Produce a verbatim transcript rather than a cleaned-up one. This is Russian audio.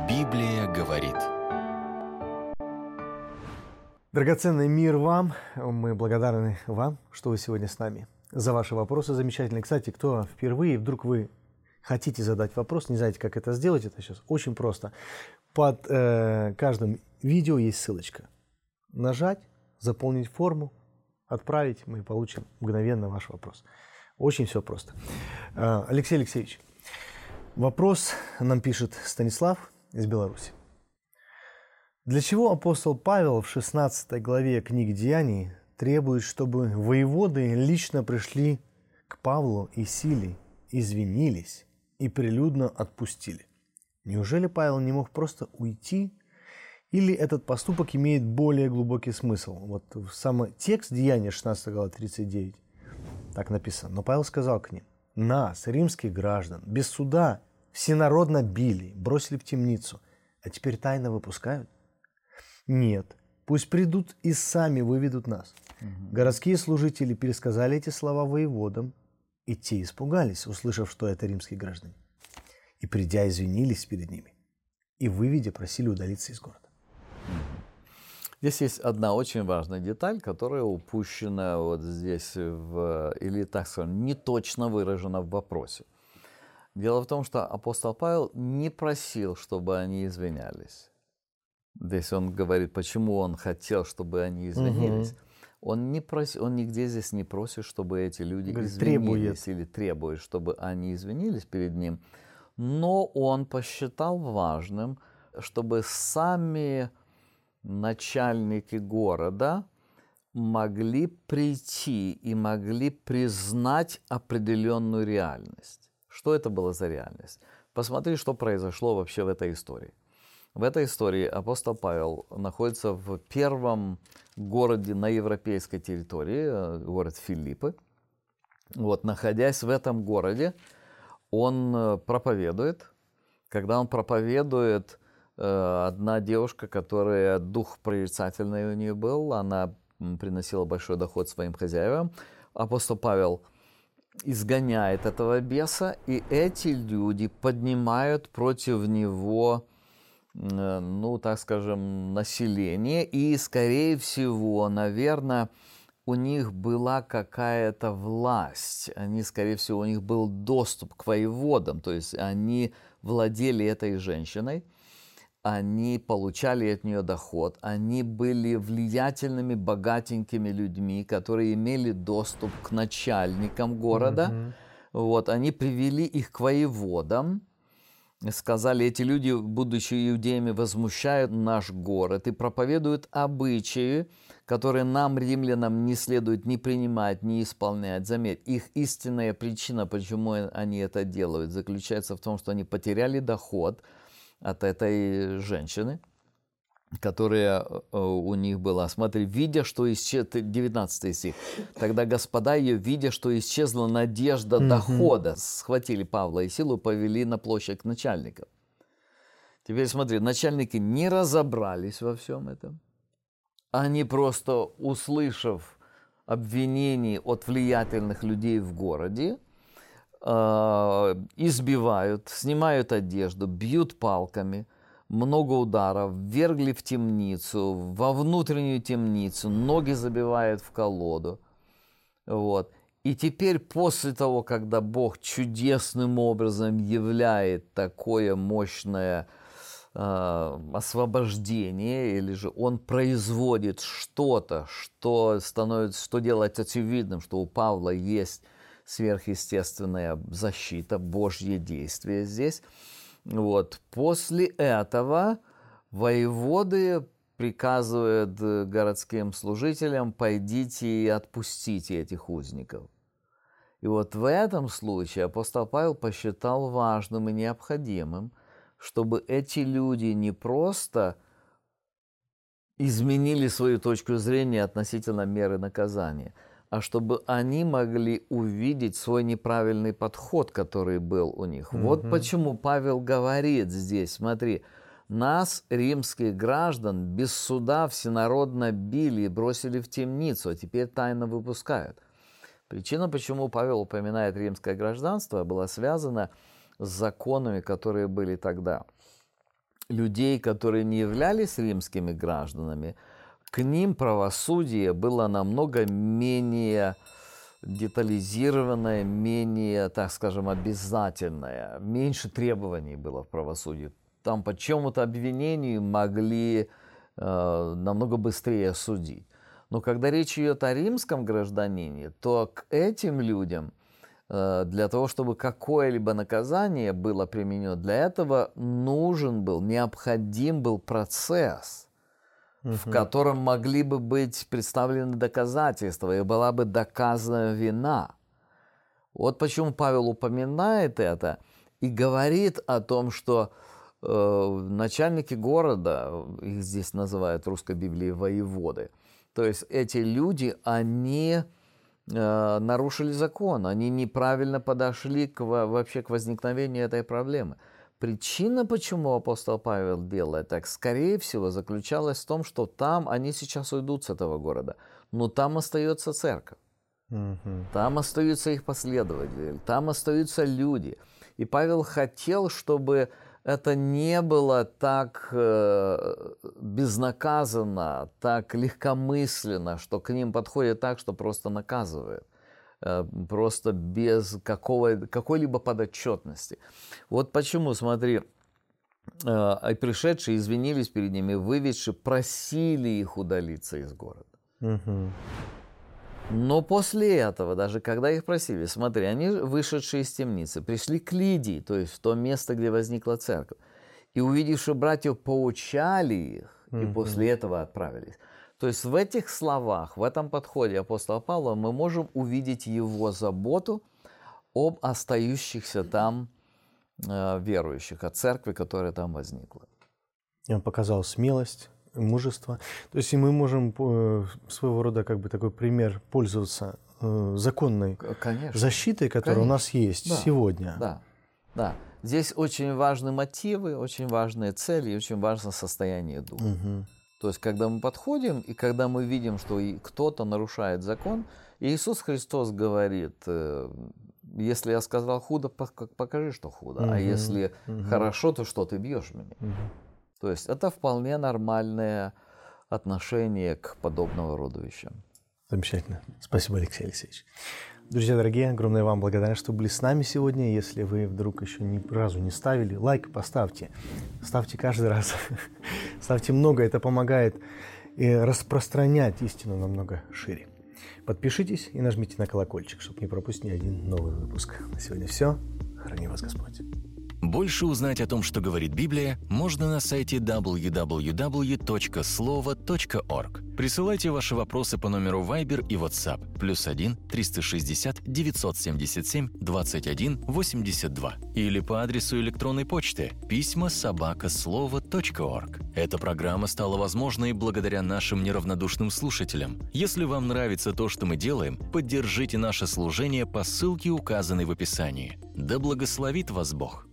Библия говорит. Драгоценный мир вам. Мы благодарны вам, что вы сегодня с нами. За ваши вопросы замечательные. Кстати, кто впервые, вдруг вы хотите задать вопрос, не знаете, как это сделать, это сейчас очень просто. Под э, каждым видео есть ссылочка. Нажать, заполнить форму, отправить, мы получим мгновенно ваш вопрос. Очень все просто. Э, Алексей Алексеевич, вопрос нам пишет Станислав из Беларуси. Для чего апостол Павел в шестнадцатой главе книги Деяний требует, чтобы воеводы лично пришли к Павлу и Силе, извинились и прилюдно отпустили? Неужели Павел не мог просто уйти? Или этот поступок имеет более глубокий смысл? Вот в самый текст Деяния шестнадцатой главы тридцать девять так написано. Но Павел сказал к ним: нас, римских граждан, без суда всенародно били, бросили в темницу, а теперь тайно выпускают? Нет, пусть придут и сами выведут нас. Угу. Городские служители пересказали эти слова воеводам, и те испугались, услышав, что это римские граждане. И, придя, извинились перед ними, и, выведя, просили удалиться из города. Здесь есть одна очень важная деталь, которая упущена вот здесь, в, или, так скажем, не точно выражена в вопросе. Дело в том, что апостол Павел не просил, чтобы они извинялись. Здесь он говорит, почему он хотел, чтобы они извинились. Угу. Он, не прос... он нигде здесь не просит, чтобы эти люди говорит, извинились требует. Или требует, чтобы они извинились перед ним. Но он посчитал важным, чтобы сами начальники города могли прийти и могли признать определенную реальность. Что это была за реальность? Посмотри, что произошло вообще в этой истории. В этой истории апостол Павел находится в первом городе на европейской территории, город Филиппы. Вот, находясь в этом городе, он проповедует. Когда он проповедует, одна девушка, которая дух прорицательный у нее был, она приносила большой доход своим хозяевам. Апостол Павел изгоняет этого беса, и эти люди поднимают против него, ну, так скажем, население, и, скорее всего, наверное, у них была какая-то власть, они, скорее всего, у них был доступ к воеводам, то есть они владели этой женщиной, они получали от нее доход, они были влиятельными, богатенькими людьми, которые имели доступ к начальникам города. Mm-hmm. Вот, они привели их к воеводам, сказали, эти люди, будучи иудеями, возмущают наш город и проповедуют обычаи, которые нам, римлянам, не следует ни принимать, ни исполнять. Заметь, их истинная причина, почему они это делают, заключается в том, что они потеряли доход от этой женщины, которая у них была. Смотри, видя, что исчез... девятнадцатый стих. Тогда господа ее, видя, что исчезла надежда mm-hmm. дохода, схватили Павла и Силу, повели на площадь к начальникам. Теперь смотри, начальники не разобрались во всем этом. Они просто, услышав обвинений от влиятельных людей в городе, избивают, снимают одежду, бьют палками, много ударов, ввергли в темницу, во внутреннюю темницу, ноги забивают в колоду. Вот. И теперь после того, когда Бог чудесным образом являет такое мощное э, освобождение, или же Он производит что-то, что становится, что делает очевидным, что у Павла есть сверхъестественная защита, Божье действие здесь. Вот. После этого воеводы приказывают городским служителям: пойдите и отпустите этих узников. И вот в этом случае апостол Павел посчитал важным и необходимым, чтобы эти люди не просто изменили свою точку зрения относительно меры наказания, а чтобы они могли увидеть свой неправильный подход, который был у них. Mm-hmm. Вот почему Павел говорит здесь, смотри, нас, римских граждан, без суда всенародно били и бросили в темницу, а теперь тайно выпускают. Причина, почему Павел упоминает римское гражданство, была связана с законами, которые были тогда. людей, которые не являлись римскими гражданами, к ним правосудие было намного менее детализированное, менее, так скажем, обязательное, меньше требований было в правосудии. Там по чему-то обвинению могли э, намного быстрее судить. Но когда речь идет о римском гражданине, то к этим людям э, для того, чтобы какое-либо наказание было применено, для этого нужен был, необходим был процесс, угу. в котором могли бы быть представлены доказательства, и была бы доказана вина. Вот почему Павел упоминает это и говорит о том, что э, начальники города, их здесь называют в русской Библии воеводы, то есть эти люди, они э, нарушили закон, они неправильно подошли к, вообще к возникновению этой проблемы. Причина, почему апостол Павел делает так, скорее всего, заключалась в том, что там они сейчас уйдут с этого города, но там остается церковь, mm-hmm. там остаются их последователи, там остаются люди. И Павел хотел, чтобы это не было так э, безнаказанно, так легкомысленно, что к ним подходит так, что просто наказывает. Просто без какого, какой-либо подотчетности. Вот почему, смотри, э, пришедшие извинились перед ними, выведшие, просили их удалиться из города. Угу. Но после этого, даже когда их просили, смотри, они, вышедшие из темницы, пришли к Лидии, то есть в то место, где возникла церковь, и, увидевши братьев, поучали их, угу. и после этого отправились. То есть в этих словах, в этом подходе апостола Павла мы можем увидеть его заботу об остающихся там э, верующих, о церкви, которая там возникла. И он показал смелость, мужество. То есть и мы можем э, своего рода как бы такой пример пользоваться э, законной Конечно. защитой, которая Конечно. у нас есть да. сегодня. Да, да. Здесь очень важны мотивы, очень важные цели и очень важно состояние духа. Угу. То есть, когда мы подходим, и когда мы видим, что кто-то нарушает закон, Иисус Христос говорит, если я сказал худо, покажи, что худо, угу, а если угу. хорошо, то что ты бьешь меня? Угу. То есть, это вполне нормальное отношение к подобного рода вещам. Замечательно. Спасибо, Алексей Алексеевич. Друзья дорогие, огромная вам благодарность, что были с нами сегодня. Если вы вдруг еще ни разу не ставили, лайк поставьте. Ставьте каждый раз. Ставьте много, это помогает и распространять истину намного шире. Подпишитесь и нажмите на колокольчик, чтобы не пропустить ни один новый выпуск. На сегодня все. Храни вас Господь. Больше узнать о том, что говорит Библия, можно на сайте дабл ю дабл ю дабл ю точка слово точка орг. Присылайте ваши вопросы по номеру Viber и WhatsApp плюс один триста шестьдесят девятьсот семьдесят семь двадцать один восемьдесят два или по адресу электронной почты письма собака слово точка орг. Эта программа стала возможной благодаря нашим неравнодушным слушателям. Если вам нравится то, что мы делаем, поддержите наше служение по ссылке, указанной в описании. Да благословит вас Бог!